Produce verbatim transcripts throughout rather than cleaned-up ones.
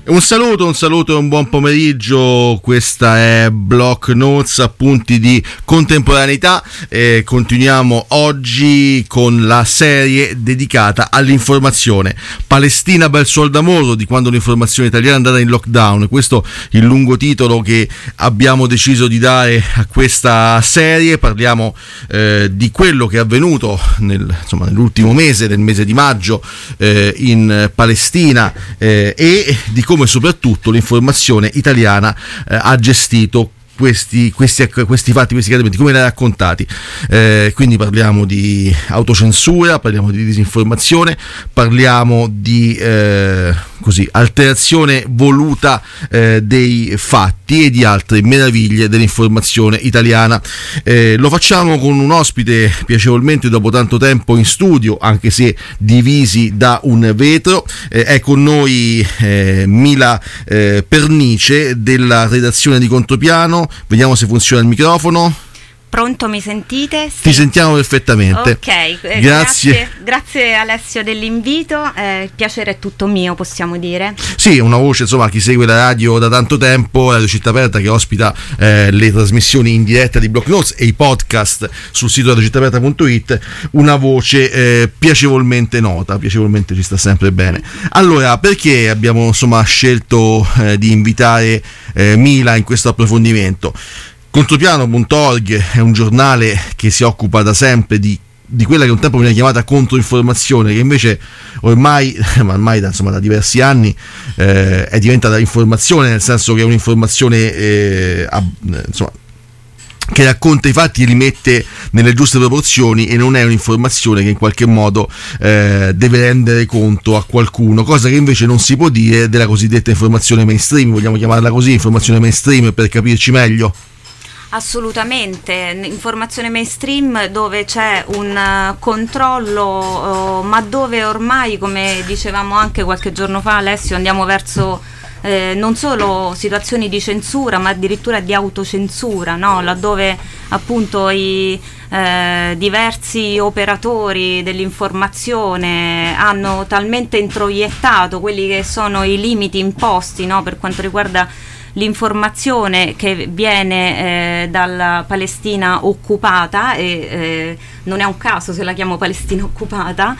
Un saluto, un saluto e un buon pomeriggio. Questa è Block Notes, appunti di contemporaneità. Eh, continuiamo oggi con la serie dedicata all'informazione. Palestina bel suol d'amore, di quando l'informazione italiana è andata in lockdown. Questo è il lungo titolo che abbiamo deciso di dare a questa serie. Parliamo eh, di quello che è avvenuto nel, insomma, nell'ultimo mese, nel mese di maggio, eh, in Palestina, eh, e di come soprattutto l'informazione italiana eh, ha gestito Questi, questi, questi fatti, questi accadimenti, come li ha raccontati. Eh, quindi parliamo di autocensura, parliamo di disinformazione, parliamo di eh, così, alterazione voluta eh, dei fatti e di altre meraviglie dell'informazione italiana. Eh, lo facciamo con un ospite piacevolmente dopo tanto tempo in studio, anche se divisi da un vetro. Eh, è con noi eh, Mila eh, Pernice della redazione di Contropiano. Vediamo se funziona il microfono. Pronto, mi sentite? Sì. Ti sentiamo perfettamente. Ok, eh, grazie. grazie. Grazie Alessio dell'invito, eh, il piacere è tutto mio, possiamo dire. Sì, una voce, insomma, chi segue la radio da tanto tempo, Radio Città Aperta, che ospita eh, le trasmissioni in diretta di Block Notes e i podcast sul sito radio città aperta punto it, una voce eh, piacevolmente nota, piacevolmente ci sta sempre bene. Allora, perché abbiamo insomma scelto eh, di invitare eh, Mila in questo approfondimento? Contropiano punto org è un giornale che si occupa da sempre di, di quella che un tempo veniva chiamata controinformazione, che invece ormai, ma ormai da, insomma, da diversi anni eh, è diventata informazione, nel senso che è un'informazione eh, a, insomma, che racconta i fatti e li mette nelle giuste proporzioni, e non è un'informazione che in qualche modo eh, deve rendere conto a qualcuno, cosa che invece non si può dire della cosiddetta informazione mainstream. Vogliamo chiamarla così, informazione mainstream, per capirci meglio? Assolutamente, informazione mainstream dove c'è un uh, controllo, uh, ma dove ormai, come dicevamo anche qualche giorno fa Alessio, andiamo verso eh, non solo situazioni di censura, ma addirittura di autocensura, no? Laddove appunto i eh, diversi operatori dell'informazione hanno talmente introiettato quelli che sono i limiti imposti, no? Per quanto riguarda l'informazione che viene eh, dalla Palestina occupata, e eh, non è un caso se la chiamo Palestina occupata,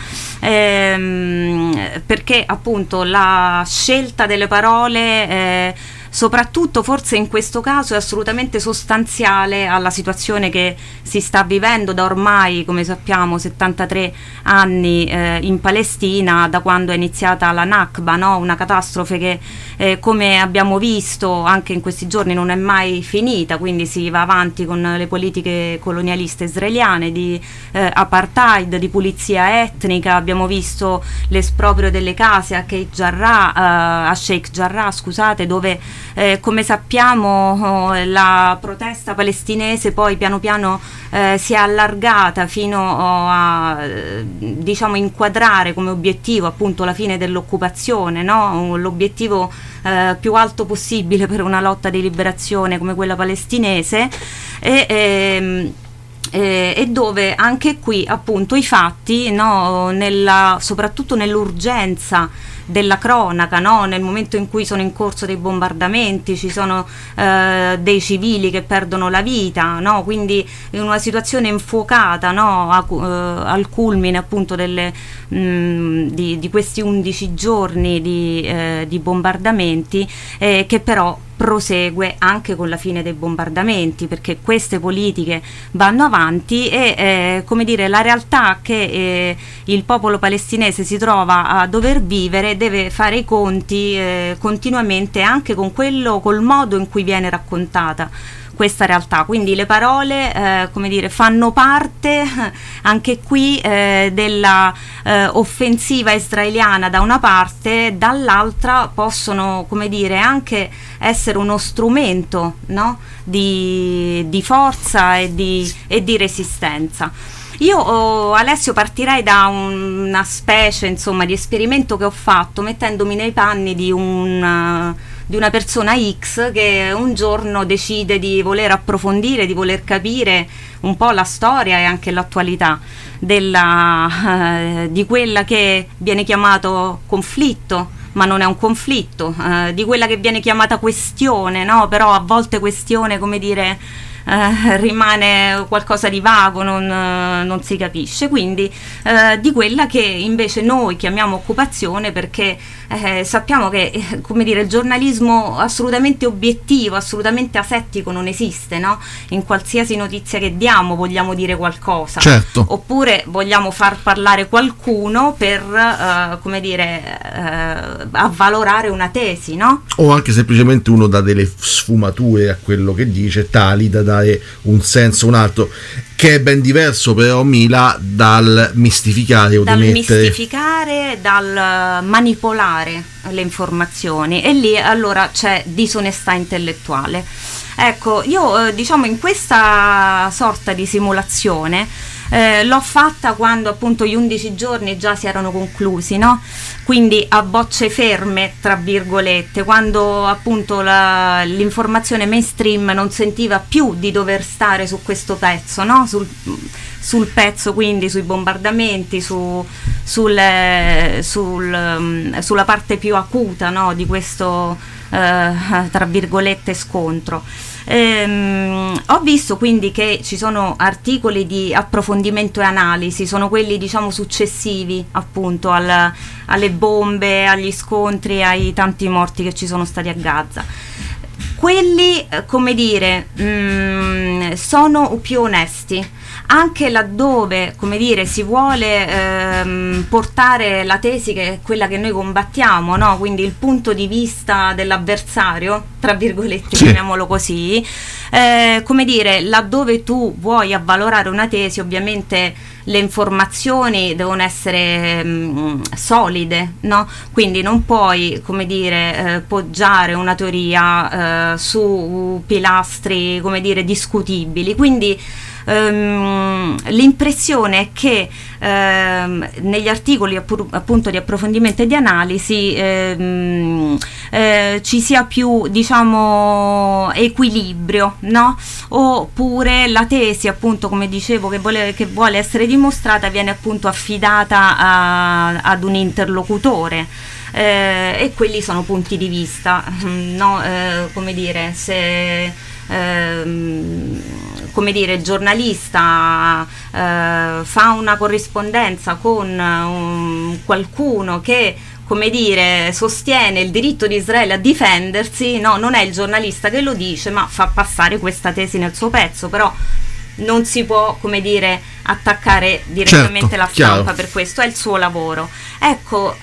ehm, perché appunto la scelta delle parole eh, soprattutto forse in questo caso è assolutamente sostanziale alla situazione che si sta vivendo da ormai, come sappiamo, settantatré anni eh, in Palestina, da quando è iniziata la Nakba, no? Una catastrofe che eh, come abbiamo visto anche in questi giorni non è mai finita, quindi si va avanti con le politiche colonialiste israeliane di eh, apartheid, di pulizia etnica. Abbiamo visto l'esproprio delle case a Sheikh Jarrah, eh, a Sheikh Jarrah, scusate, dove Eh, come sappiamo oh, la protesta palestinese poi piano piano eh, si è allargata fino oh, a eh, diciamo inquadrare come obiettivo appunto la fine dell'occupazione, no? L'obiettivo eh, più alto possibile per una lotta di liberazione come quella palestinese, e ehm, Eh, e dove anche qui appunto i fatti, no, nella, soprattutto nell'urgenza della cronaca, no, nel momento in cui sono in corso dei bombardamenti, ci sono eh, dei civili che perdono la vita, no, quindi in una situazione infuocata, no, a, eh, al culmine appunto delle, mh, di, di questi undici giorni di, eh, di bombardamenti, eh, che però prosegue anche con la fine dei bombardamenti, perché queste politiche vanno avanti e eh, come dire, la realtà che eh, il popolo palestinese si trova a dover vivere deve fare i conti eh, continuamente anche con quello, col modo in cui viene raccontata questa realtà. Quindi le parole eh, come dire, fanno parte anche qui eh, della eh, offensiva israeliana da una parte, dall'altra possono, come dire, anche essere uno strumento, no? di, di forza e di, e di resistenza. Io oh, Alessio partirei da un, una specie insomma di esperimento che ho fatto mettendomi nei panni di un di una persona X che un giorno decide di voler approfondire, di voler capire un po' la storia e anche l'attualità della, eh, di quella che viene chiamato conflitto ma non è un conflitto, eh, di quella che viene chiamata questione, no? Però a volte questione, come dire, eh, rimane qualcosa di vago, non, eh, non si capisce, quindi eh, di quella che invece noi chiamiamo occupazione, perché eh, sappiamo che eh, come dire, il giornalismo assolutamente obiettivo, assolutamente asettico non esiste, no? In qualsiasi notizia che diamo vogliamo dire qualcosa, certo, oppure vogliamo far parlare qualcuno per eh, come dire eh, avvalorare una tesi, no? O anche semplicemente uno dà delle sfumature a quello che dice, tali da dare un senso, un altro, che è ben diverso però, Mila, dal mistificare o dal di mettere... mistificare, dal manipolare le informazioni, e lì allora c'è disonestà intellettuale. Ecco, io eh, diciamo in questa sorta di simulazione eh, l'ho fatta quando appunto gli undici giorni già si erano conclusi, no? Quindi a bocce ferme, tra virgolette, quando appunto la, l'informazione mainstream non sentiva più di dover stare su questo pezzo, no? Sul, sul pezzo, quindi sui bombardamenti, su, sul, sul, sulla parte più acuta, no? Di questo eh, tra virgolette scontro. Ehm, ho visto quindi che ci sono articoli di approfondimento e analisi, sono quelli diciamo successivi appunto al, alle bombe, agli scontri, ai tanti morti che ci sono stati a Gaza. Quelli, come dire, mh, sono più onesti, anche laddove, come dire, si vuole ehm, portare la tesi che è quella che noi combattiamo, no? Quindi il punto di vista dell'avversario, tra virgolette, sì, chiamiamolo così, eh, come dire, laddove tu vuoi avvalorare una tesi, ovviamente le informazioni devono essere mh, solide, no? Quindi non puoi, come dire, eh, poggiare una teoria eh, su pilastri, come dire, discutibili. Quindi Um, l'impressione è che um, negli articoli appur, appunto di approfondimento e di analisi um, uh, ci sia più, diciamo, equilibrio, no? Oppure la tesi, appunto, come dicevo, che vuole, che vuole essere dimostrata viene appunto affidata a, ad un interlocutore. Eh, e quelli sono punti di vista, no? Eh, come dire, se ehm, come dire, il giornalista eh, fa una corrispondenza con um, qualcuno che, come dire, sostiene il diritto di Israele a difendersi, no, non è il giornalista che lo dice, ma fa passare questa tesi nel suo pezzo, però non si può, come dire, attaccare direttamente, certo, la stampa, chiaro, per questo è il suo lavoro. Ecco,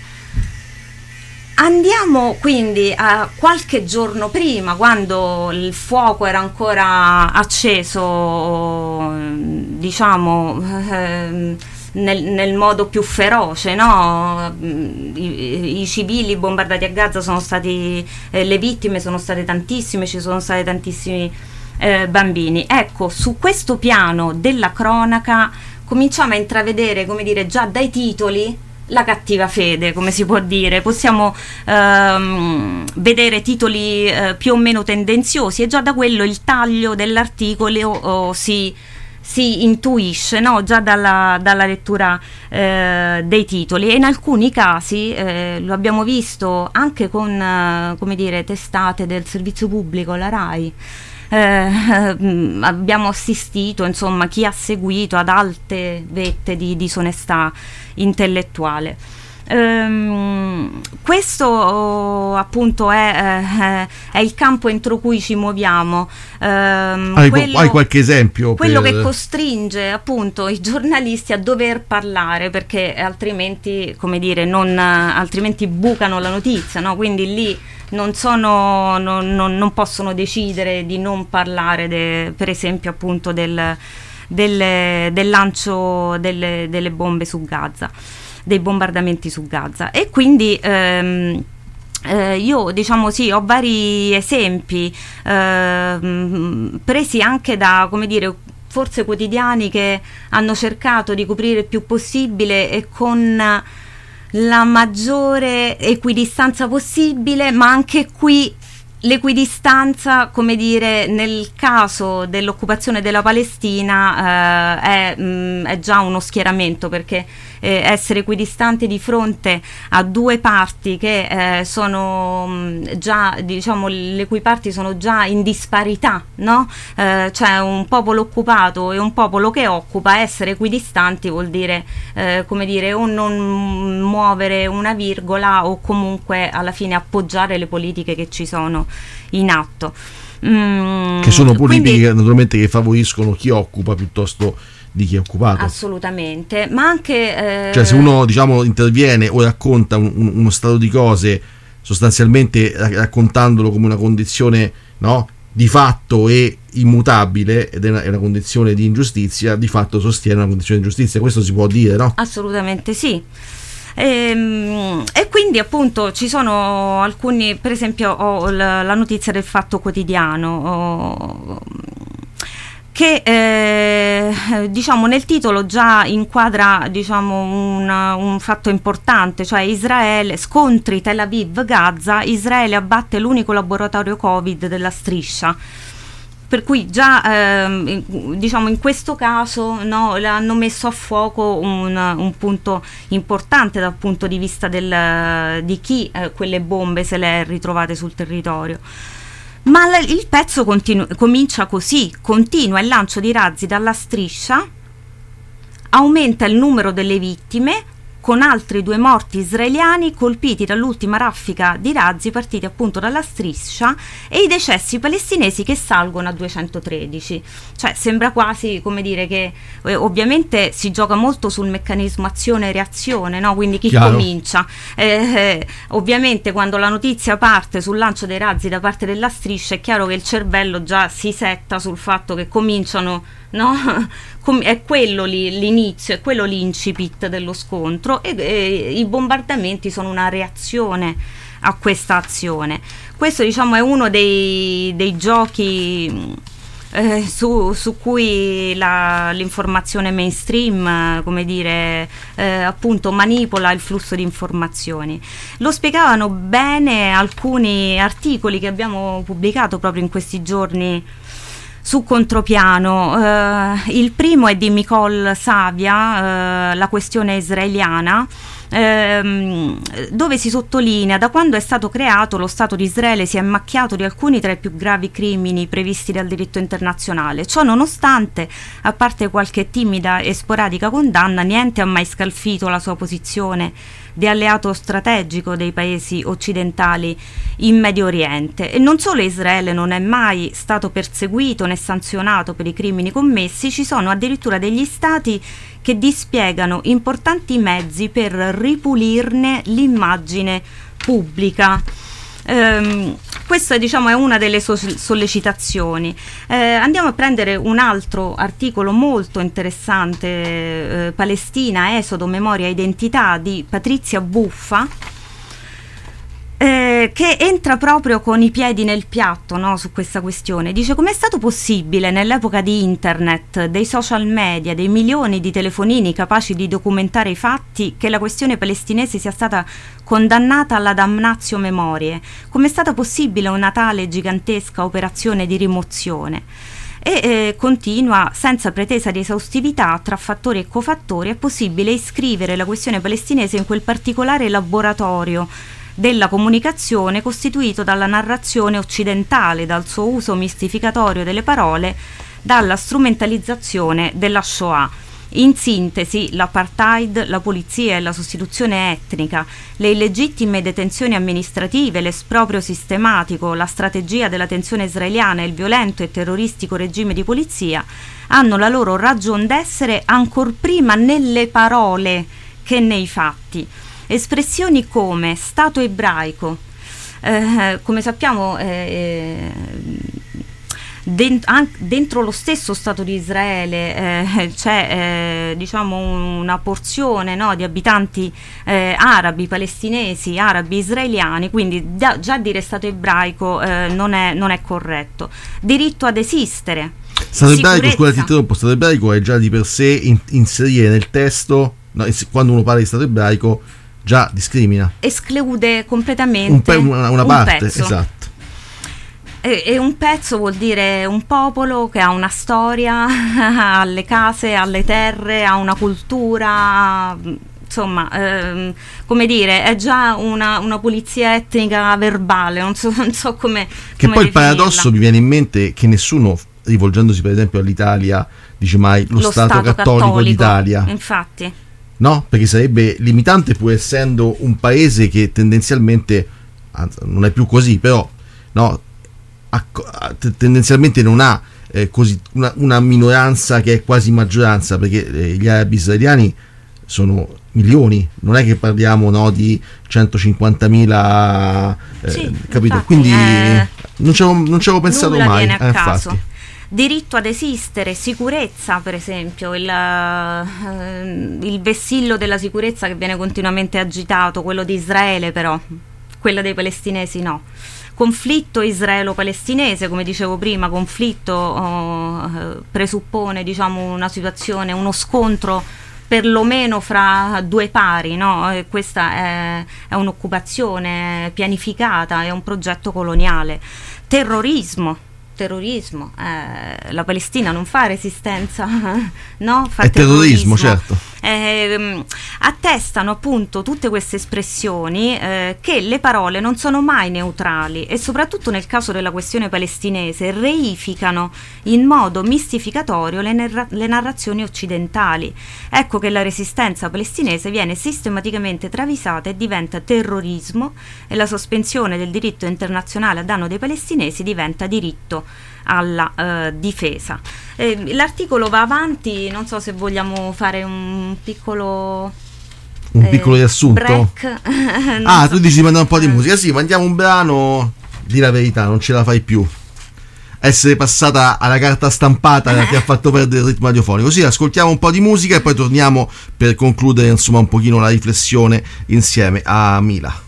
andiamo quindi a qualche giorno prima, quando il fuoco era ancora acceso, diciamo, eh, nel, nel modo più feroce, no? I, i civili bombardati a Gaza sono stati, eh, le vittime sono state tantissime, ci sono stati tantissimi eh, bambini. Ecco, su questo piano della cronaca cominciamo a intravedere, come dire, già dai titoli, la cattiva fede, come si può dire. Possiamo ehm, vedere titoli eh, più o meno tendenziosi, e già da quello il taglio dell'articolo oh, si, si intuisce, no? Già dalla, dalla lettura eh, dei titoli. E in alcuni casi eh, lo abbiamo visto anche con eh, come dire, testate del servizio pubblico, la RAI. Eh, abbiamo assistito, insomma, chi ha seguito, ad alte vette di disonestà intellettuale. Um, questo oh, appunto è, eh, è il campo entro cui ci muoviamo. Um, hai, quello, hai qualche esempio? Quello per... che costringe appunto i giornalisti a dover parlare, perché altrimenti, come dire, non, altrimenti bucano la notizia, no? Quindi lì non sono, non, non, non possono decidere di non parlare, de, per esempio, appunto del, del, del lancio delle, delle bombe su Gaza, dei bombardamenti su Gaza. E quindi ehm, eh, io, diciamo, sì, ho vari esempi ehm, presi anche da, come dire, forse quotidiani che hanno cercato di coprire il più possibile e con la maggiore equidistanza possibile, ma anche qui l'equidistanza, come dire, nel caso dell'occupazione della Palestina eh, è, mh, è già uno schieramento, perché eh, essere equidistanti di fronte a due parti che eh, sono mh, già, diciamo, le cui parti sono già in disparità, no? Eh, cioè un popolo occupato e un popolo che occupa, essere equidistanti vuol dire, eh, come dire, o non muovere una virgola o comunque alla fine appoggiare le politiche che ci sono in atto, mm, che sono politiche quindi, naturalmente che favoriscono chi occupa piuttosto di chi è occupato. Assolutamente, ma anche eh, cioè se uno, diciamo, interviene o racconta un, un, uno stato di cose sostanzialmente raccontandolo come una condizione, no, di fatto e immutabile, ed è una, è una condizione di ingiustizia, di fatto sostiene una condizione di ingiustizia, questo si può dire, no? Assolutamente sì. E, e quindi appunto ci sono alcuni, per esempio ho la, la notizia del Fatto Quotidiano oh, che eh, diciamo nel titolo già inquadra, diciamo, un, un fatto importante, cioè Israele, scontri Tel Aviv-Gaza, Israele abbatte l'unico laboratorio Covid della striscia. Per cui già ehm, diciamo in questo caso, no, hanno messo a fuoco un, un punto importante dal punto di vista del, di chi eh, quelle bombe se le è ritrovate sul territorio. Ma l- il pezzo continu- comincia così, continua il lancio di razzi dalla striscia, aumenta il numero delle vittime, con altri due morti israeliani colpiti dall'ultima raffica di razzi partiti appunto dalla striscia, e i decessi palestinesi che salgono a duecentotredici. Cioè sembra quasi, come dire, che eh, ovviamente si gioca molto sul meccanismo azione e reazione, no? Quindi chi Chiaro. comincia? Eh, eh, ovviamente quando la notizia parte sul lancio dei razzi da parte della striscia è chiaro che il cervello già si setta sul fatto che cominciano, no? Com- è quello lì, l'inizio, è quello l'incipit dello scontro, e, e i bombardamenti sono una reazione a questa azione. Questo, diciamo, è uno dei, dei giochi eh, su, su cui la, l'informazione mainstream, eh, come dire, eh, appunto manipola il flusso di informazioni. Lo spiegavano bene alcuni articoli che abbiamo pubblicato proprio in questi giorni su Contropiano. Eh, il primo è di Micol Savia, eh, La questione israeliana, ehm, dove si sottolinea: da quando è stato creato lo Stato di Israele si è macchiato di alcuni tra i più gravi crimini previsti dal diritto internazionale. Ciò nonostante, a parte qualche timida e sporadica condanna, niente ha mai scalfito la sua posizione di alleato strategico dei paesi occidentali in Medio Oriente. E non solo Israele non è mai stato perseguito né sanzionato per i crimini commessi, ci sono addirittura degli stati che dispiegano importanti mezzi per ripulirne l'immagine pubblica. Um, questa, diciamo, è una delle so- sollecitazioni. Eh, andiamo a prendere un altro articolo molto interessante, eh, Palestina, Esodo, Memoria e Identità, di Patrizia Buffa, eh, che entra proprio con i piedi nel piatto, no, su questa questione. Dice: com'è stato possibile nell'epoca di internet, dei social media, dei milioni di telefonini capaci di documentare i fatti, che la questione palestinese sia stata condannata alla damnatio memoriae? Com'è stata possibile una tale gigantesca operazione di rimozione? E eh, continua: senza pretesa di esaustività tra fattori e cofattori, è possibile iscrivere la questione palestinese in quel particolare laboratorio della comunicazione costituito dalla narrazione occidentale, dal suo uso mistificatorio delle parole, dalla strumentalizzazione della Shoah. In sintesi, l'apartheid, la polizia e la sostituzione etnica, le illegittime detenzioni amministrative, l'esproprio sistematico, la strategia della tensione israeliana e il violento e terroristico regime di polizia hanno la loro ragion d'essere ancor prima nelle parole che nei fatti. Espressioni come Stato ebraico, eh, come sappiamo, eh, dent- an- dentro lo stesso Stato di Israele eh, c'è eh, diciamo una porzione, no, di abitanti eh, arabi, palestinesi, arabi israeliani, quindi da- già dire Stato ebraico eh, non è, non è corretto. Diritto ad esistere. Stato ebraico, scusa ti interrompo, Stato ebraico è già di per sé in- inserire nel testo, no, quando uno parla di Stato ebraico già discrimina, esclude completamente un pe- una, una un parte, pezzo. esatto. E, e un pezzo vuol dire un popolo che ha una storia, alle case, alle terre, ha una cultura, insomma, ehm, come dire, è già una, una pulizia etnica verbale, non so, non so come Che come poi il definirla. paradosso mi viene in mente che nessuno, rivolgendosi per esempio all'Italia, dice mai lo, Lo Stato, Stato cattolico, cattolico, d'Italia. infatti. No? Perché sarebbe limitante, pur essendo un paese che tendenzialmente, anzi, non è più così, però no, ha- ha- t- tendenzialmente non ha eh, così una, una minoranza che è quasi maggioranza, perché eh, gli arabi israeliani sono milioni, non è che parliamo, no, di centocinquantamila, eh, Sì, capito? infatti, Quindi eh, non ci avevo, non ci avevo pensato nulla mai. viene a eh, caso. infatti. Diritto ad esistere, sicurezza, per esempio, il, eh, il vessillo della sicurezza che viene continuamente agitato, quello di Israele, però quello dei palestinesi no. Conflitto israelo-palestinese, come dicevo prima, conflitto oh, presuppone, diciamo, una situazione, uno scontro perlomeno fra due pari, no? E questa è, è un'occupazione pianificata, è un progetto coloniale. Terrorismo. Terrorismo, eh, la Palestina non fa resistenza, no? Fa È terrorismo, certo. Eh, attestano appunto tutte queste espressioni eh, che le parole non sono mai neutrali e soprattutto nel caso della questione palestinese reificano in modo mistificatorio le, narra- le narrazioni occidentali. Ecco che la resistenza palestinese viene sistematicamente travisata e diventa terrorismo e la sospensione del diritto internazionale a danno dei palestinesi diventa diritto alla eh, difesa. Eh, l'articolo va avanti, non so se vogliamo fare un piccolo Un eh, piccolo riassunto? break. Non Ah, so. tu dici mandare un po' di musica. Sì, mandiamo un brano. Di la verità, non ce la fai più. Essere passata alla carta stampata ti ha fatto perdere il ritmo radiofonico. Sì, ascoltiamo un po' di musica e poi torniamo per concludere, insomma, un pochino la riflessione insieme a Mila.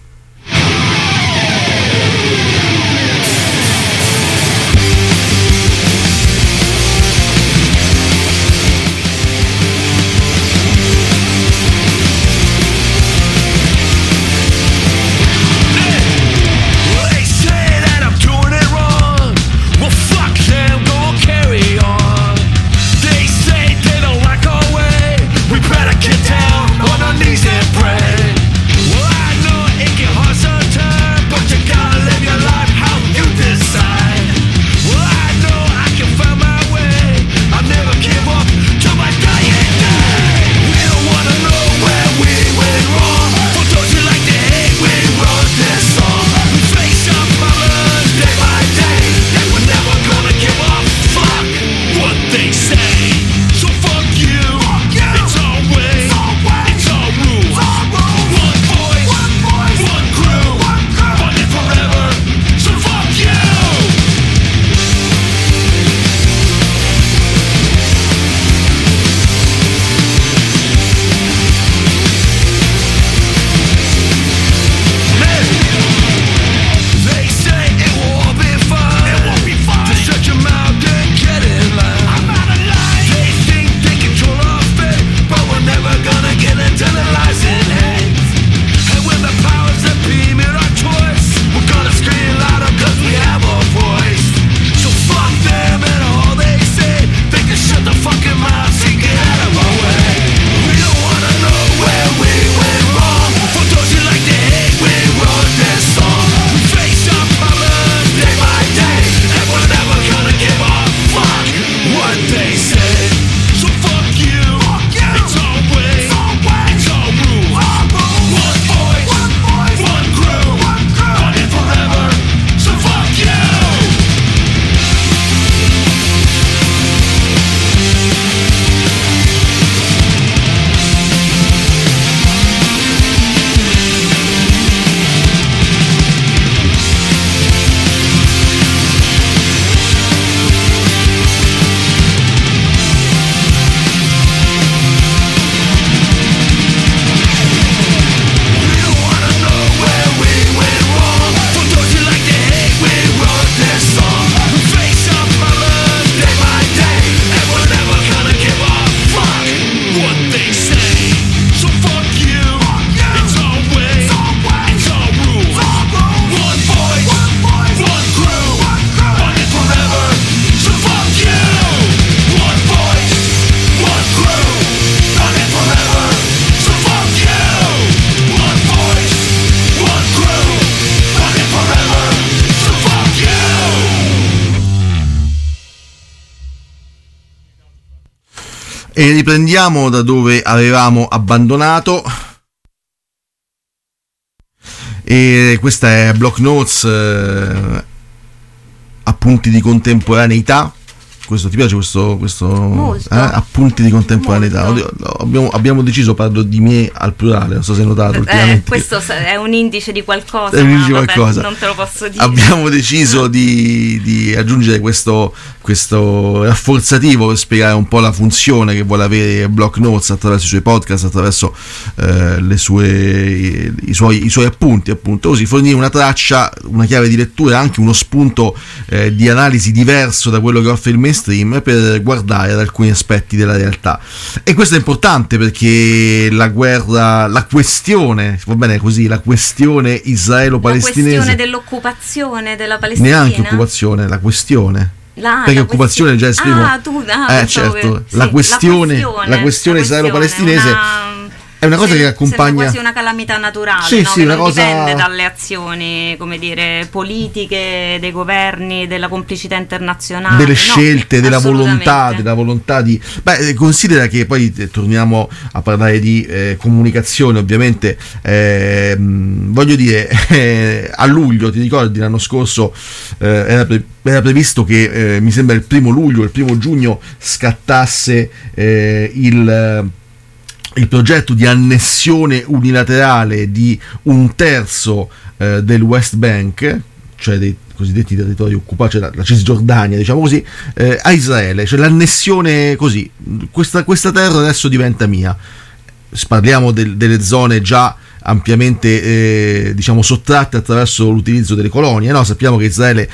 Get down on our knees and pray. Well, I know it E riprendiamo da dove avevamo abbandonato. E questa è Block Notes, eh, appunti di contemporaneità. Questo ti piace questo, questo eh? Appunti di contemporaneità? Oddio, abbiamo, abbiamo deciso, parlo di me al plurale, non so se hai notato eh, ultimamente. Questo è un indice di qualcosa, è un indice ma di qualcosa. Vabbè, non te lo posso dire. Abbiamo deciso di, di aggiungere questo, questo rafforzativo per spiegare un po' la funzione che vuole avere Block Notes attraverso i suoi podcast, attraverso eh, le sue, i, i, suoi, i suoi appunti, appunto, così fornire una traccia, una chiave di lettura, anche uno spunto eh, di analisi diverso da quello che offre il mainstream per guardare ad alcuni aspetti della realtà. E questo è importante perché la guerra, la questione, va bene così, la questione israelo-palestinese, la questione dell'occupazione della Palestina, neanche occupazione, la questione La, perché la occupazione già esprimo ah, tu, ah, eh, certo, che, la, sì, questione, la questione la questione israelo-palestinese una, è una cosa sembra, che accompagna, sembra quasi una calamità naturale, sì, no? sì, Che una non cosa... dipende dalle azioni, come dire, politiche dei governi, della complicità internazionale, delle no, scelte, della volontà, della volontà di... Beh, considera che poi eh, torniamo a parlare di eh, comunicazione, ovviamente, eh, voglio dire, eh, a luglio, ti ricordi, l'anno scorso eh, era, pre- era previsto che, eh, mi sembra il primo luglio, il primo giugno scattasse eh, il... il progetto di annessione unilaterale di un terzo eh, del West Bank, cioè dei cosiddetti territori occupati, cioè la, la Cisgiordania, diciamo così, eh, a Israele, cioè l'annessione così, questa, questa terra adesso diventa mia. Parliamo del, delle zone già ampiamente eh, diciamo sottratte attraverso l'utilizzo delle colonie, no? Sappiamo che Israele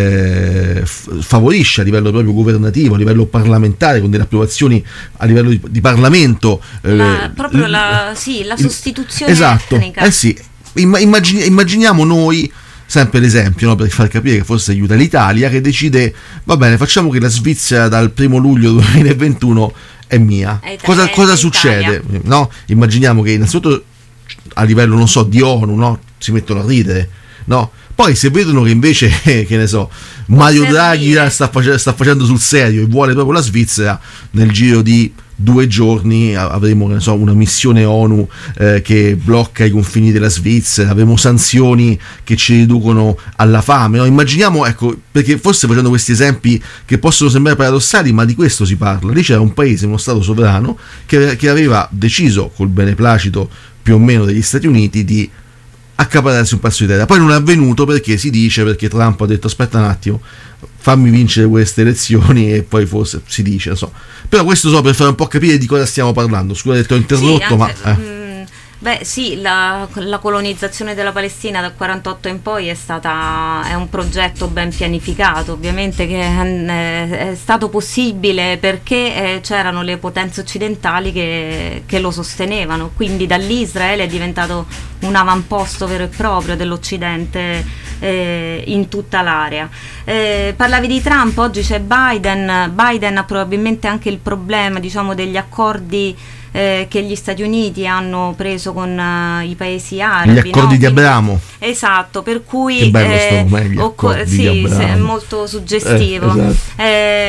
eh, f- favorisce a livello proprio governativo, a livello parlamentare, con delle approvazioni a livello di, di Parlamento eh, la, proprio l- la, sì, la sostituzione esatto, etnica. Eh sì, immagini, immaginiamo noi sempre l'esempio, no? Per far capire che forse aiuta l'Italia, che decide, va bene, facciamo che la Svizzera dal primo luglio duemilaventuno è mia. È Ita- cosa è cosa succede? No? Immaginiamo che innanzitutto a livello, non so, di ONU, no? Si mettono a ridere, no? Poi se vedono che invece, che ne so, Mario Draghi sta, face- sta facendo sul serio e vuole proprio la Svizzera, nel giro di due giorni avremo, ne so, una missione ONU eh, che blocca i confini della Svizzera, avremo sanzioni che ci riducono alla fame, no? Immaginiamo, ecco, perché forse facendo questi esempi che possono sembrare paradossali, ma di questo si parla. Lì c'era un paese, uno stato sovrano che, che aveva deciso, col beneplacito più o meno degli Stati Uniti, di accaparrarsi un pezzo di terra. Poi non è avvenuto perché si dice, perché Trump ha detto aspetta un attimo, fammi vincere queste elezioni e poi forse si dice, non so. Però questo so per fare un po' capire di cosa stiamo parlando. Scusa che ti ho interrotto, sì, anche, ma... Eh. Mh, beh sì, la, la colonizzazione della Palestina dal quarantotto in poi è stata è un progetto ben pianificato, ovviamente, che è, è stato possibile perché eh, c'erano le potenze occidentali che, che lo sostenevano, quindi da lì Israele è diventato un avamposto vero e proprio dell'Occidente eh, in tutta l'area. Eh, parlavi di Trump, oggi c'è Biden. Biden ha probabilmente anche il problema, diciamo, degli accordi eh, che gli Stati Uniti hanno preso con uh, i paesi arabi, gli accordi, no? Di Abramo. Esatto, per cui che bello eh, sto, gli occo- sì, è molto suggestivo. Eh, esatto.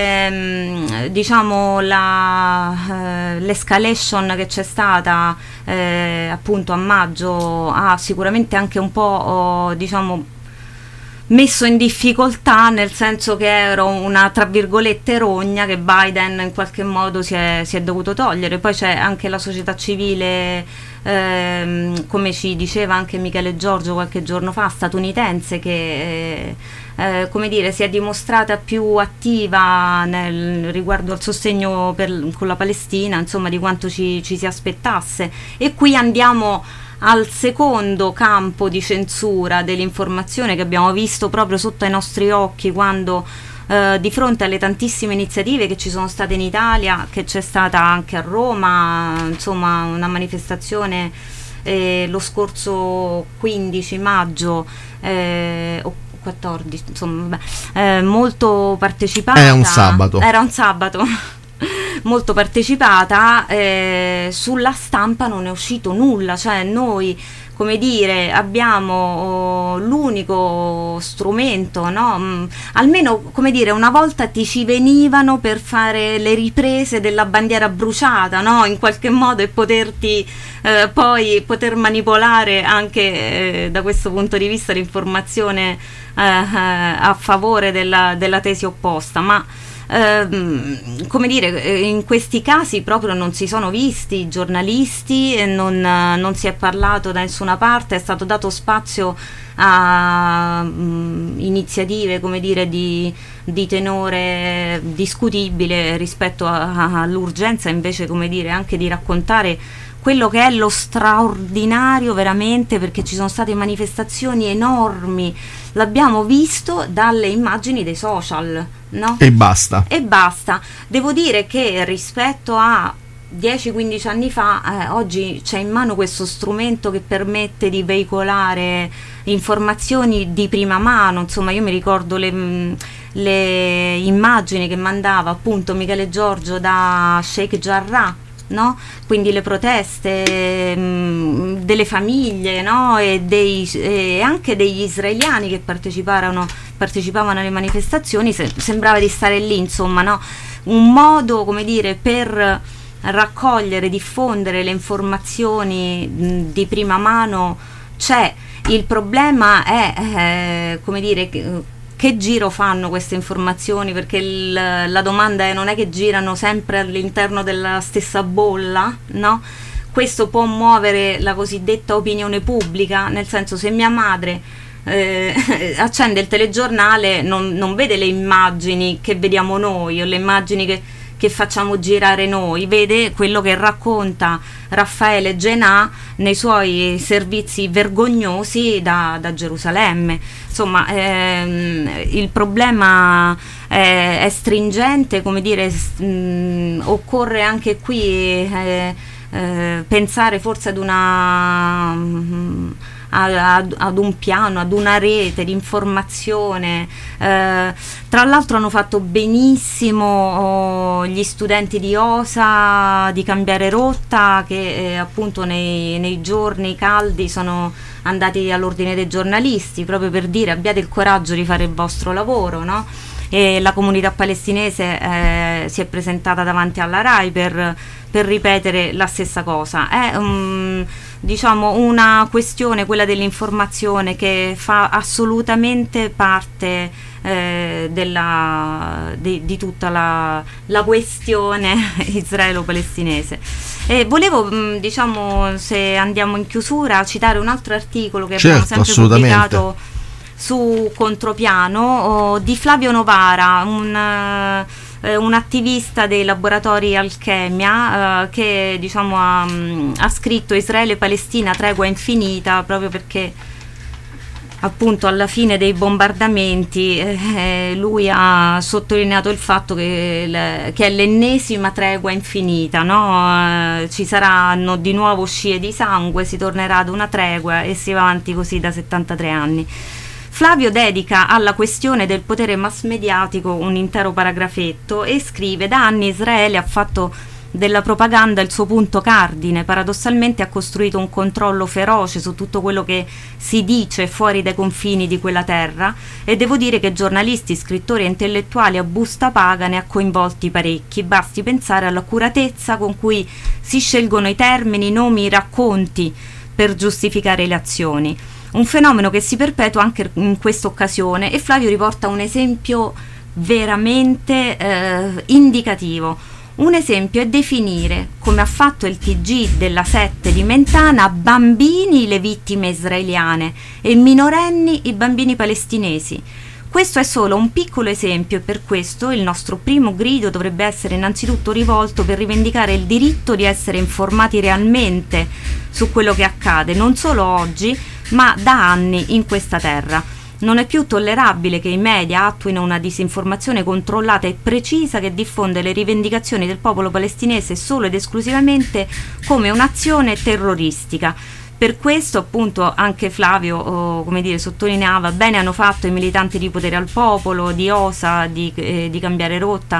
eh, diciamo la, eh, l'escalation che c'è stata eh, appunto a maggio ha sicuramente anche un po' oh, diciamo messo in difficoltà, nel senso che era una tra virgolette rogna che Biden in qualche modo si è, si è dovuto togliere. Poi c'è anche la società civile, ehm, come ci diceva anche Michele Giorgio qualche giorno fa, statunitense, che eh, eh, come dire, si è dimostrata più attiva nel, riguardo al sostegno per, con la Palestina, insomma, di quanto ci, ci si aspettasse. E qui andiamo al secondo campo di censura dell'informazione che abbiamo visto proprio sotto ai nostri occhi quando eh, di fronte alle tantissime iniziative che ci sono state in Italia, che c'è stata anche a Roma, insomma una manifestazione eh, lo scorso quindici maggio eh, o quattordici, insomma vabbè, eh, molto partecipata. Era un sabato. Era un sabato. molto partecipata, eh, sulla stampa non è uscito nulla, cioè noi, come dire, abbiamo oh, l'unico strumento, no? Mm, almeno, come dire, una volta ti ci venivano per fare le riprese della bandiera bruciata, no? In qualche modo, e poterti eh, poi poter manipolare anche eh, da questo punto di vista l'informazione eh, a favore della, della tesi opposta, ma Uh, come dire, in questi casi proprio non si sono visti giornalisti, e non, uh, non si è parlato da nessuna parte, è stato dato spazio a um, iniziative, come dire, di, di tenore discutibile rispetto a, a, all'urgenza invece, come dire, anche di raccontare quello che è lo straordinario veramente, perché ci sono state manifestazioni enormi, l'abbiamo visto dalle immagini dei social, no? E basta. E basta. Devo dire che rispetto a dieci quindici anni fa, eh, oggi c'è in mano questo strumento che permette di veicolare informazioni di prima mano. Insomma, io mi ricordo le, le immagini che mandava appunto Michele Giorgio da Sheikh Jarrah, no? Quindi le proteste mh, delle famiglie, no? E, dei, e anche degli israeliani che parteciparono, partecipavano alle manifestazioni, se, sembrava di stare lì, insomma, no? Un modo, come dire, per raccogliere, diffondere le informazioni mh, di prima mano c'è. Il problema è, eh, come dire, che, che giro fanno queste informazioni, perché il, la domanda è: non è che girano sempre all'interno della stessa bolla, no? Questo può muovere la cosiddetta opinione pubblica, nel senso, se mia madre eh, accende il telegiornale, non, non vede le immagini che vediamo noi o le immagini che, che facciamo girare noi, vede quello che racconta Raffaele Genà nei suoi servizi vergognosi da, da Gerusalemme. Insomma, ehm, il problema è, è stringente, come dire, mh, occorre anche qui eh, eh, pensare forse ad una mh, Ad, ad un piano, ad una rete di informazione. Eh, tra l'altro hanno fatto benissimo oh, gli studenti di OSA di cambiare rotta, che eh, appunto nei, nei giorni caldi sono andati all'ordine dei giornalisti, proprio per dire: abbiate il coraggio di fare il vostro lavoro, no? E la comunità palestinese eh, si è presentata davanti alla RAI per, per ripetere la stessa cosa. È um, diciamo una questione, quella dell'informazione, che fa assolutamente parte eh, della, di, di tutta la, la questione israelo-palestinese. E volevo, mh, diciamo, se andiamo in chiusura, citare un altro articolo che certo, abbiamo sempre pubblicato su Contropiano, oh, di Flavio Novara, un, eh, un attivista dei laboratori Alchemia, eh, che diciamo ha, ha scritto Israele e Palestina, tregua infinita, proprio perché appunto alla fine dei bombardamenti eh, lui ha sottolineato il fatto che, le, che è l'ennesima tregua infinita, no? Eh, ci saranno di nuovo scie di sangue, si tornerà ad una tregua e si va avanti così da settantatré anni. Flavio dedica alla questione del potere mass mediatico un intero paragrafetto e scrive: da anni Israele ha fatto della propaganda il suo punto cardine, paradossalmente ha costruito un controllo feroce su tutto quello che si dice fuori dai confini di quella terra, e devo dire che giornalisti, scrittori e intellettuali a busta paga ne ha coinvolti parecchi. Basti pensare all'accuratezza con cui si scelgono i termini, i nomi, i racconti per giustificare le azioni. Un fenomeno che si perpetua anche in questa occasione, e Flavio riporta un esempio veramente eh, indicativo. Un esempio è definire, come ha fatto il T G della sette di Mentana, bambini le vittime israeliane e minorenni i bambini palestinesi. Questo è solo un piccolo esempio, e per questo il nostro primo grido dovrebbe essere innanzitutto rivolto per rivendicare il diritto di essere informati realmente su quello che accade, non solo oggi, ma da anni in questa terra. Non è più tollerabile che i media attuino una disinformazione controllata e precisa che diffonde le rivendicazioni del popolo palestinese solo ed esclusivamente come un'azione terroristica. Per questo appunto anche Flavio oh, come dire, sottolineava: bene hanno fatto i militanti di Potere al Popolo, di OSA, di, eh, di Cambiare Rotta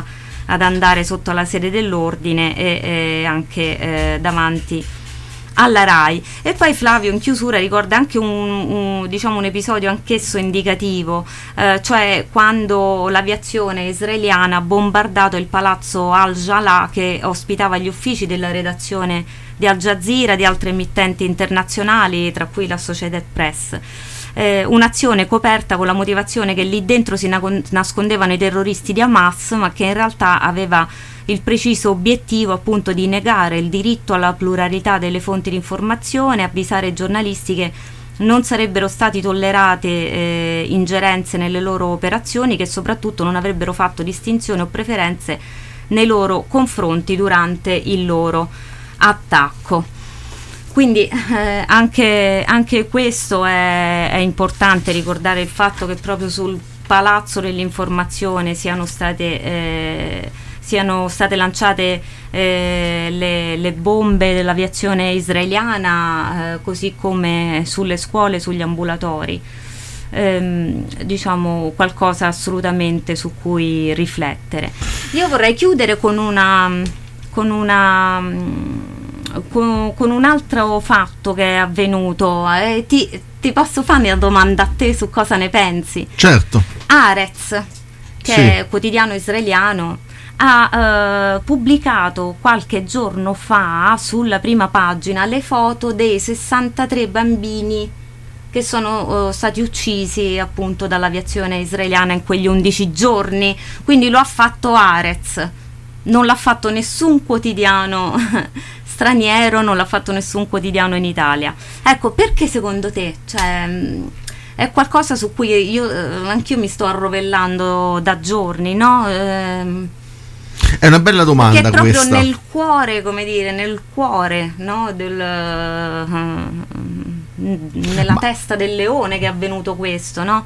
ad andare sotto la sede dell'ordine e, e anche eh, davanti alla RAI. E poi Flavio in chiusura ricorda anche un, un, diciamo un episodio anch'esso indicativo, eh, cioè quando l'aviazione israeliana ha bombardato il palazzo Al-Jalaa, che ospitava gli uffici della redazione di Al Jazeera, di altre emittenti internazionali, tra cui l'Associated Press. Eh, un'azione coperta con la motivazione che lì dentro si na- nascondevano i terroristi di Hamas, ma che in realtà aveva il preciso obiettivo appunto di negare il diritto alla pluralità delle fonti di informazione, avvisare i giornalisti che non sarebbero stati tollerate eh, ingerenze nelle loro operazioni, che soprattutto non avrebbero fatto distinzioni o preferenze nei loro confronti durante il loro attacco. Quindi eh, anche, anche questo è, è importante ricordare, il fatto che proprio sul palazzo dell'informazione siano state eh, siano state lanciate eh, le, le bombe dell'aviazione israeliana, eh, così come sulle scuole, sugli ambulatori. Ehm, diciamo qualcosa assolutamente su cui riflettere. Io vorrei chiudere con una con una con, con un altro fatto che è avvenuto. Eh, ti, ti posso fare una domanda a te su cosa ne pensi? Certo. Haaretz, che sì. è quotidiano israeliano, ha eh, pubblicato qualche giorno fa sulla prima pagina le foto dei sessantatré bambini che sono uh, stati uccisi appunto dall'aviazione israeliana in quegli undici giorni. Quindi lo ha fatto Haaretz, non l'ha fatto nessun quotidiano straniero, non l'ha fatto nessun quotidiano in Italia. Ecco, perché secondo te? Cioè, mh, è qualcosa su cui io eh, anch'io mi sto arrovellando da giorni, no? Ehm, È una bella domanda, che è proprio questa. nel cuore, come dire, nel cuore, no? Del, uh, nella Ma, testa del leone che è avvenuto questo, no?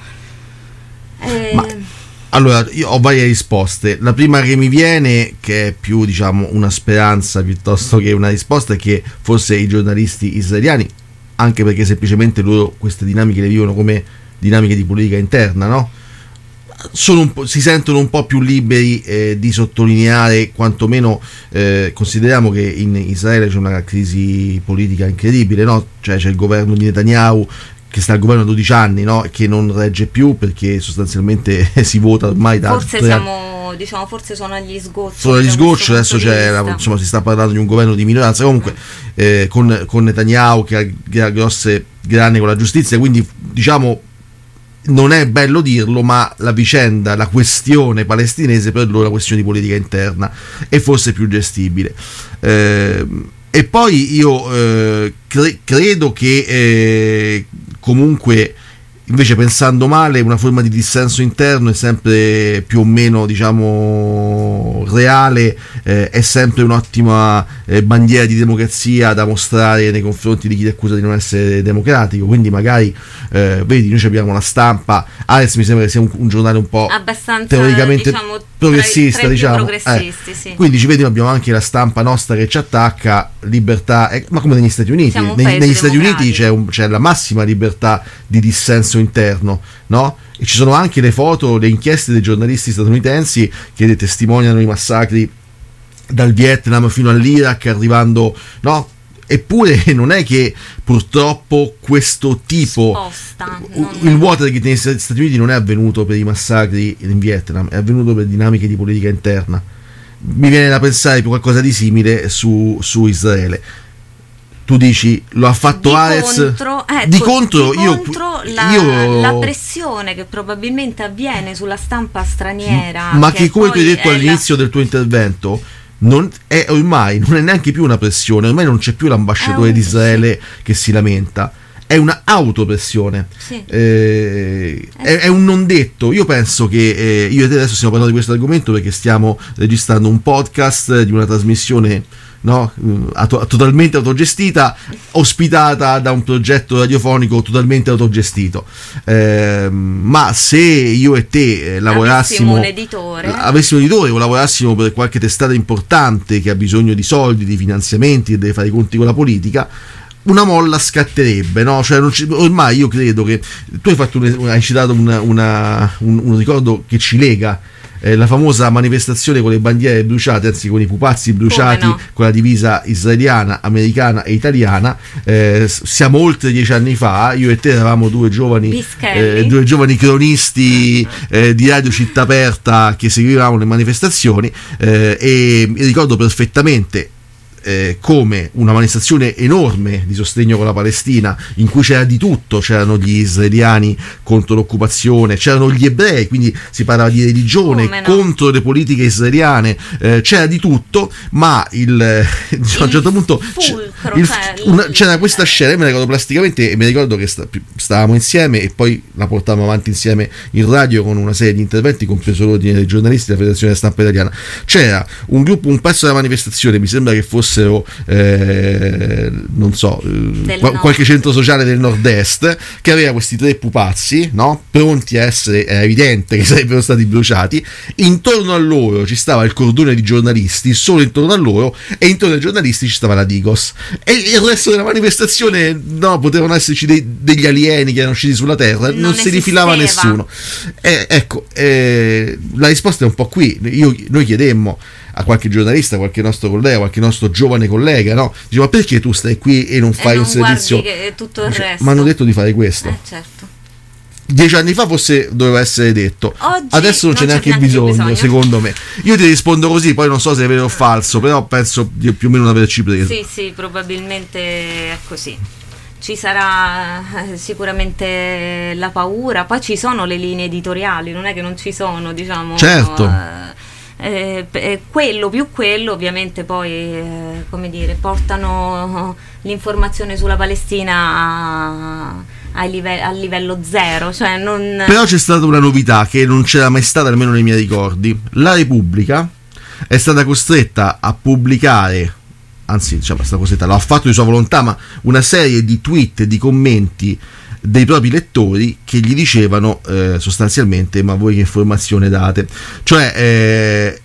Eh, Ma, allora, io ho varie risposte. La prima che mi viene, che è più, diciamo, una speranza piuttosto che una risposta, è che forse i giornalisti israeliani, anche perché semplicemente loro queste dinamiche le vivono come dinamiche di politica interna, no? Sono un po', si sentono un po' più liberi eh, di sottolineare, quantomeno eh, consideriamo che in Israele c'è una crisi politica incredibile, no? Cioè c'è il governo di Netanyahu che sta al governo da dodici anni, no? Che non regge più perché sostanzialmente si vota ormai da forse siamo anni. Diciamo forse sono agli sgocci, sono agli sgocci adesso c'è la, insomma, si sta parlando di un governo di minoranza comunque mm. eh, con, con Netanyahu che ha, che ha grosse grane con la giustizia, quindi diciamo non è bello dirlo, ma la vicenda, la questione palestinese per loro è una questione di politica interna e forse più gestibile. Eh, e poi io eh, cre- credo che eh, comunque, invece, pensando male, una forma di dissenso interno è sempre più o meno, diciamo, reale, eh, è sempre un'ottima eh, bandiera di democrazia da mostrare nei confronti di chi ti accusa di non essere democratico. Quindi magari eh, vedi, noi abbiamo la Stampa, Haaretz mi sembra che sia un, un giornale un po' abbastanza, teoricamente diciamo, progressista, tra i, tra i diciamo progressisti, eh. sì. Quindi ci vedi, abbiamo anche la Stampa nostra che ci attacca, libertà, eh, ma come negli Stati Uniti negli, negli Stati Uniti c'è, un, c'è la massima libertà di dissenso interno, no? E ci sono anche le foto, le inchieste dei giornalisti statunitensi che testimoniano i massacri dal Vietnam fino all'Iraq, arrivando, no? Eppure non è che purtroppo questo tipo Sposta, il Watergate negli Stati Uniti non è avvenuto per i massacri in Vietnam, è avvenuto per dinamiche di politica interna. Mi viene da pensare più qualcosa di simile su, su Israele. Tu dici lo ha fatto di Haaretz, contro, ecco, di contro, di io, contro la, io la pressione che probabilmente avviene sulla stampa straniera, ma che, che come tu hai detto la... all'inizio del tuo intervento non è ormai non è neanche più una pressione, ormai non c'è più l'ambasciatore un, di Israele sì. che si lamenta, è una autopressione, sì. eh, eh, è, è un non detto. Io penso che eh, io e te adesso stiamo parlando di questo argomento perché stiamo registrando un podcast di una trasmissione, no, auto, totalmente autogestita, ospitata da un progetto radiofonico totalmente autogestito, eh, ma se io e te eh, lavorassimo, avessimo un editore avessimo un editore o lavorassimo per qualche testata importante che ha bisogno di soldi, di finanziamenti e deve fare i conti con la politica, una molla scatterebbe, no? Cioè non ci, ormai io credo che tu hai fatto un, hai citato una, una, un, un ricordo che ci lega. eh, la famosa manifestazione con le bandiere bruciate, anzi con i pupazzi bruciati, no? Con la divisa israeliana, americana e italiana. Eh, siamo oltre dieci anni fa, io e te eravamo due giovani, eh, due giovani cronisti eh, di Radio Città Aperta che seguivamo le manifestazioni, eh, e ricordo perfettamente Eh, come una manifestazione enorme di sostegno con la Palestina, in cui c'era di tutto, c'erano gli israeliani contro l'occupazione, c'erano gli ebrei, quindi si parlava di religione no. contro le politiche israeliane, eh, c'era di tutto, ma il, il a un certo punto fulcro, il, cioè, una, c'era questa scena, io me la ricordo plasticamente e mi ricordo che sta, stavamo insieme e poi la portavamo avanti insieme in radio con una serie di interventi, compreso l'ordine dei giornalisti della Federazione della Stampa Italiana. C'era un gruppo, un pezzo della manifestazione, mi sembra che fosse Eh, non so eh, qual- qualche centro sociale del nord-est, che aveva questi tre pupazzi, no? Pronti a essere, era evidente che sarebbero stati bruciati. Intorno a loro ci stava il cordone di giornalisti, solo intorno a loro, e intorno ai giornalisti ci stava la Digos, e il resto della manifestazione no, potevano esserci dei, degli alieni che erano usciti sulla terra, non, non si rifilava nessuno. Eh, ecco, eh, la risposta è un po' qui. Io, noi chiedemmo a qualche giornalista, qualche nostro collega, qualche nostro giovane collega, no? Diceva, perché tu stai qui e non fai e non un servizio? Che tutto il cioè, resto. Ma hanno detto di fare questo. Eh, certo. Dieci anni fa forse doveva essere detto. Oggi adesso non, non c'è neanche, neanche bisogno, bisogno, secondo me. Io ti rispondo così, poi non so se è vero o falso, però penso di più o meno non averci preso. Sì, sì, probabilmente è così. Ci sarà sicuramente la paura, poi ci sono le linee editoriali, non è che non ci sono, diciamo. Certo. Eh, Eh, quello più quello ovviamente poi eh, come dire, portano l'informazione sulla Palestina a, a live- a livello zero, cioè non... Però c'è stata una novità che non c'era mai stata, almeno nei miei ricordi. La Repubblica è stata costretta a pubblicare, anzi diciamo è stata costretta, l'ha fatto di sua volontà, ma una serie di tweet e di commenti dei propri lettori che gli dicevano eh, sostanzialmente, ma voi che informazione date? Cioè eh,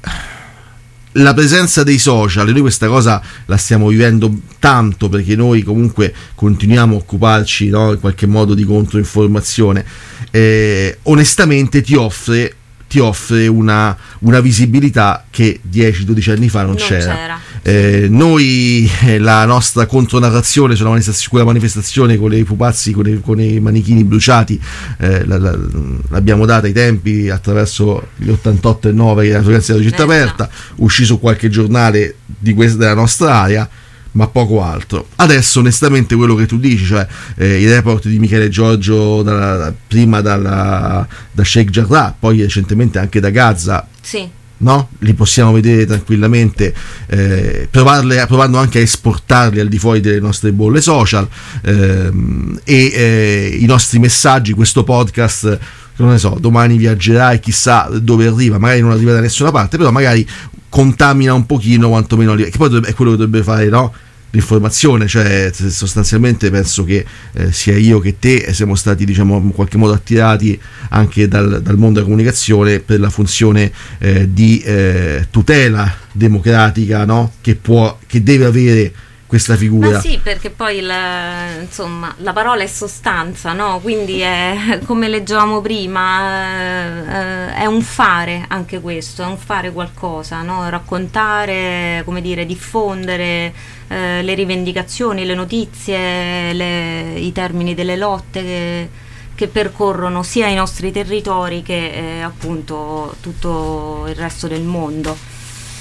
la presenza dei social, e noi questa cosa la stiamo vivendo tanto perché noi comunque continuiamo a occuparci, no, in qualche modo di controinformazione, eh, onestamente ti offre ti offre una, una visibilità che dieci dodici anni fa non, non c'era, c'era. Eh, noi eh, la nostra contronarrazione sulla manifestazione, quella manifestazione con i pupazzi, con i, con i manichini bruciati, eh, la, la, l'abbiamo data ai tempi attraverso gli ottantotto e nove che era la frequenza della Città Aperta, uscì su qualche giornale di questa, della nostra area, ma poco altro. Adesso onestamente quello che tu dici, cioè eh, i report di Michele Giorgio da, prima dalla, da Sheikh Jarrah, poi recentemente anche da Gaza, sì, no? Li possiamo vedere tranquillamente, eh, provarle, provando anche a esportarli al di fuori delle nostre bolle social, ehm, e eh, i nostri messaggi, questo podcast, non ne so, domani viaggerà e chissà dove arriva, magari non arriva da nessuna parte, però magari contamina un pochino quantomeno, che poi è quello che dovrebbe fare, no? L'informazione, cioè sostanzialmente penso che eh, sia io che te siamo stati, diciamo, in qualche modo attirati anche dal, dal mondo della comunicazione per la funzione eh, di eh, tutela democratica, no? Che può, che deve avere questa figura. Ma sì, perché poi la, insomma, la parola è sostanza, no? Quindi è, come leggevamo prima, eh, è un fare anche questo, è un fare qualcosa, no? Raccontare, come dire, diffondere eh, le rivendicazioni, le notizie, le, i termini delle lotte che, che percorrono sia i nostri territori che eh, appunto tutto il resto del mondo.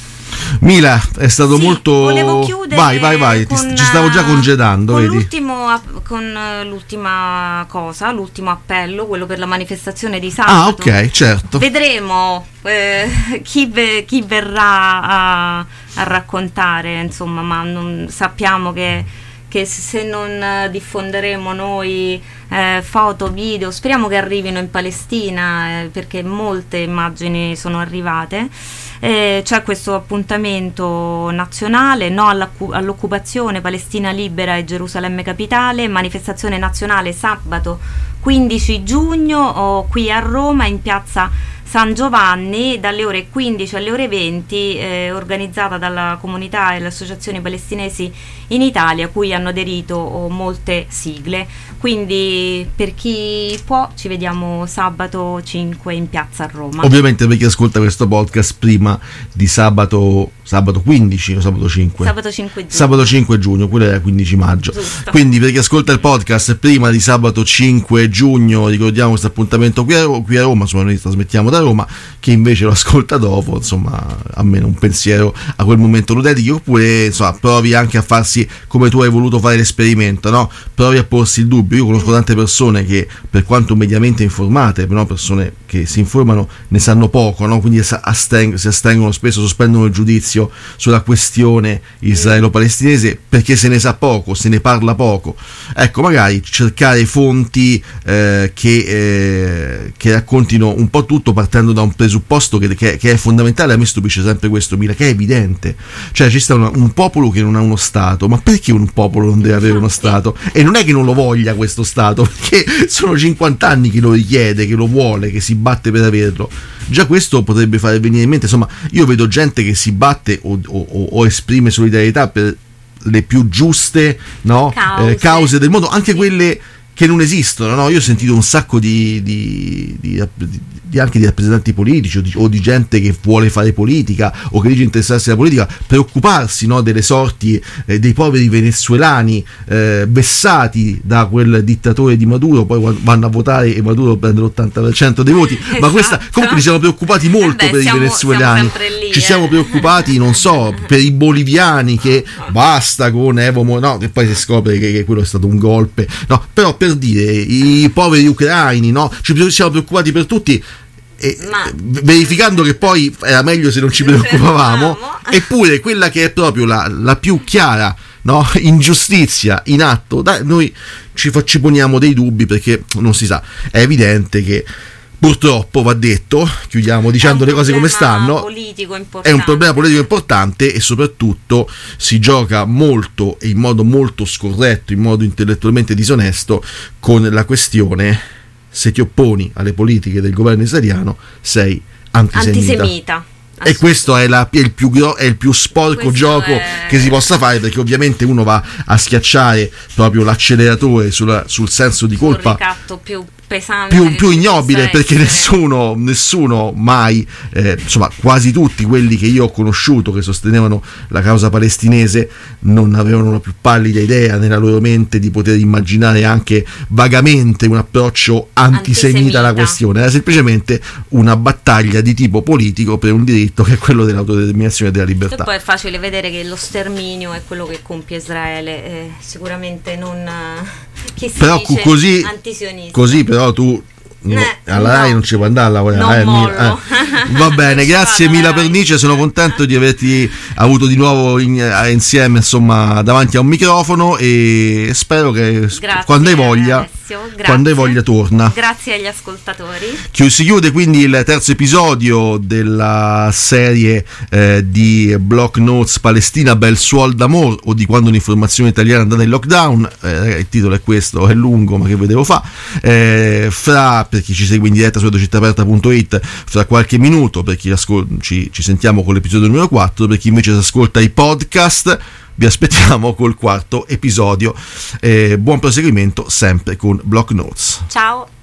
Mila, è stato sì, molto. Volevo chiudere. Vai, vai, vai. Con, ci stavo già congedando. Con, vedi? l'ultimo, con l'ultima cosa, l'ultimo appello, quello per la manifestazione di sabato. Ah, ok, certo. Vedremo eh, chi, ve, chi verrà a, a raccontare, insomma, ma non, sappiamo che, che se non diffonderemo noi eh, foto, video, speriamo che arrivino in Palestina, eh, perché molte immagini sono arrivate. Eh, c'è questo appuntamento nazionale, no all'occupazione, Palestina libera e Gerusalemme capitale, manifestazione nazionale sabato quindici giugno oh, qui a Roma in piazza San Giovanni dalle ore quindici alle ore venti, eh, organizzata dalla comunità e le associazioni palestinesi in Italia, a cui hanno aderito oh, molte sigle. Quindi per chi può ci vediamo sabato cinque in piazza a Roma. Ovviamente per chi ascolta questo podcast prima di sabato sabato quindici o sabato cinque? Sabato cinque giugno. Sabato cinque giugno, quello era quindici maggio. Giusto. Quindi per chi ascolta il podcast prima di sabato cinque giugno, ricordiamo questo appuntamento qui a, qui a Roma, insomma noi trasmettiamo da Roma, chi invece lo ascolta dopo, insomma almeno un pensiero a quel momento lo dedichi, oppure insomma provi anche a farsi come tu hai voluto fare l'esperimento, no? Provi a porsi il dubbio. Io conosco tante persone che, per quanto mediamente informate, però persone che si informano ne sanno poco, no? Quindi si astengono, si astengono spesso, sospendono il giudizio sulla questione israelo-palestinese perché se ne sa poco, se ne parla poco. Ecco, magari cercare fonti eh, che, eh, che raccontino un po' tutto, partendo da un presupposto che, che, che è fondamentale. A me stupisce sempre questo, Mila, che è evidente. Cioè ci sta una, un popolo che non ha uno Stato, ma perché un popolo non deve avere uno Stato? E non è che non lo voglia questo Stato, perché sono cinquanta anni che lo richiede, che lo vuole, che si batte per averlo. Già questo potrebbe fare venire in mente, insomma, io vedo gente che si batte o, o, o esprime solidarietà per le più giuste, no? cause. Eh, cause del mondo, anche sì. Quelle che non esistono, no? Io ho sentito un sacco di, di, di, di anche di rappresentanti politici o di, o di gente che vuole fare politica o che dice interessarsi alla politica, preoccuparsi, no, delle sorti eh, dei poveri venezuelani eh, vessati da quel dittatore di Maduro, poi vanno a votare e Maduro prende l'ottanta per cento dei voti. Esatto. Ma questa, comunque ci siamo preoccupati molto eh beh, per siamo, i venezuelani, siamo lì, ci eh. siamo preoccupati, non so, per i boliviani, che basta con Evo, no, che poi si scopre che, che quello è stato un golpe, no, però per dire i poveri ucraini, no, ci siamo preoccupati per tutti. E, ma, verificando che poi era meglio se non ci preoccupavamo, eppure quella che è proprio la, la più chiara, no, ingiustizia in atto, dai, noi ci, ci poniamo dei dubbi, perché non si sa, è evidente che purtroppo, va detto, chiudiamo dicendo le cose come stanno, è un problema politico importante e soprattutto si gioca molto e in modo molto scorretto, in modo intellettualmente disonesto con la questione: se ti opponi alle politiche del governo israeliano sei antisemita. antisemita. E questo è, la, è, il più, è il più sporco questo gioco è... che si possa fare, perché ovviamente uno va a schiacciare proprio l'acceleratore sulla, sul senso di colpa, un ricatto più pesante, più, più ignobile, perché nessuno, nessuno mai, eh, insomma quasi tutti quelli che io ho conosciuto che sostenevano la causa palestinese non avevano la più pallida idea nella loro mente di poter immaginare anche vagamente un approccio antisemita, antisemita. alla questione. Era semplicemente una battaglia di tipo politico per un diritto che è quello dell'autodeterminazione e della libertà. E poi è facile vedere che lo sterminio è quello che compie Israele, eh, sicuramente non che si però dice così, antisionista. Così però tu no, eh, alla Rai no. non ci può andare a lavorare, non eh, eh. Va bene, grazie Mila Pernice, sono contento di averti avuto di nuovo in, eh, insieme, insomma, davanti a un microfono, e spero che grazie, quando hai voglia Alessio, quando hai voglia torna. Grazie agli ascoltatori. Chi, si chiude quindi il terzo episodio della serie eh, di Block Notes Palestina Bel Suol d'Amor, o di quando un'informazione italiana è andata in lockdown. Eh, il titolo è questo, è lungo, ma che vedevo fa. Eh, fra, per chi ci segue in diretta su radio città aperta punto it, fra qualche minuto, per chi ascol- ci, ci sentiamo con l'episodio numero quattro, per chi invece si ascolta i podcast vi aspettiamo col quarto episodio. Eh, buon proseguimento sempre con Block Notes. Ciao.